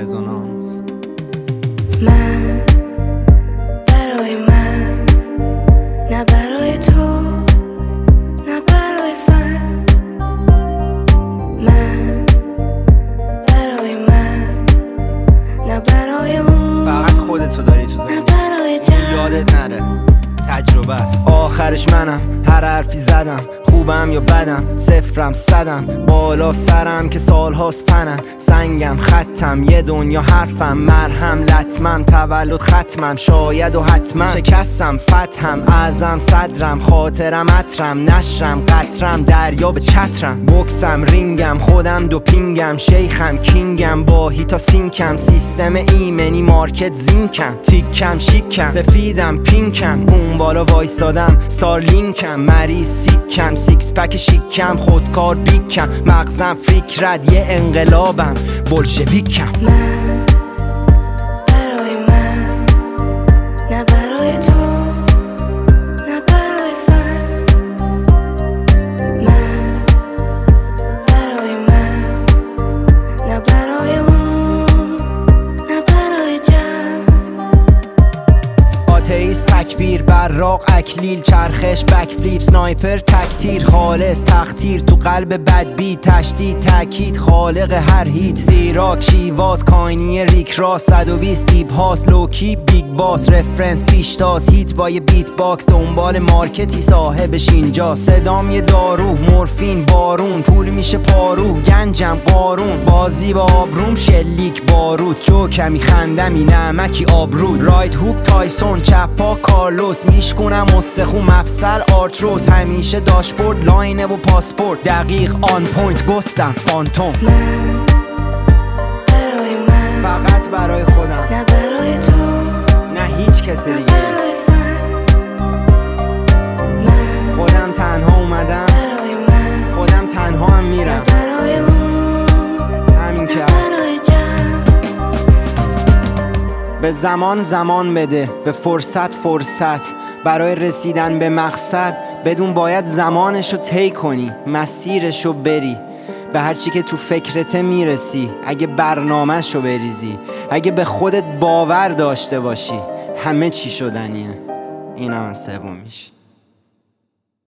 رزونانس. من برای من، نه برای تو، نه برای فن. من برای من، نه برای اون، فقط خودتو داری تو نه زندگی، برای جمع. یادت نره تجربه است. آخرش منم، هر حرفی زدم، خوبم یا بدم، صفرم صدم، بالا سرم که سالهاست پنم، سنگم خطم، یه دنیا حرفم، مرهم لطمم، تولد ختمم، شاید و حتما شکستم، فتحم، اعظم صدرم، خاطرم عطرم، نشرم قطرم، دریا به چترم، بوکسم رینگم، خودم دوپینگم، شیخم کینگم، با هیتا سینکم، سیستم ایمنی مارکت زینکم، تیکم شیکم، سفیدم پینکم، اون بالا وایسادم، ستارلینکم، مریض سیکم، سیکس پک شیکم، خودکار بیکم، مغزم فکرت یه انقلابم، بولشویکم. من برای من، نه برای تو، نه برای فن. من برای من، نه برای اون، نه برای جمع. آتئیست تکبیر براق اکلیل چرخش بک فلیپ سنایپر تکتیر خالص تختیر تو قلب بدبی تشدید تاکید خالق هر هیت زیراک شیواز کاینی ریک راست 120 دیپ هاست لوکی بیگ باس رفرنس پیشتاز هیت با یه بیت باکس دنبال مارکتی صاحبش اینجا صدام یه دارو مورفین بارون پول میشه پارو گنجم قارون بازی با آبروم شلیک بارود جوکمی خندمی نمکی آبرود رایت هوک تایسون چپا کارلوس میشکنم استخو مفصل آرتروس همیشه داشبورد لاینه و پاسپورت دقیق آن پوینت گستم فانتوم. من برای من، فقط برای خودم، نه برای تو، نه هیچ کس نه دیگه. برای فن. من خودم تنها اومدم، برای من، خودم تنها هم نه میرم، برای اون، همین که نه هست. برای جمع. به زمان بده، به فرصت برای رسیدن به مقصد بدون باید زمانشو طی کنی مسیرشو بری به هرچی که تو فکرته میرسی اگه برنامهشو بریزی اگه به خودت باور داشته باشی همه چی شدنیه. اینم از سومیش.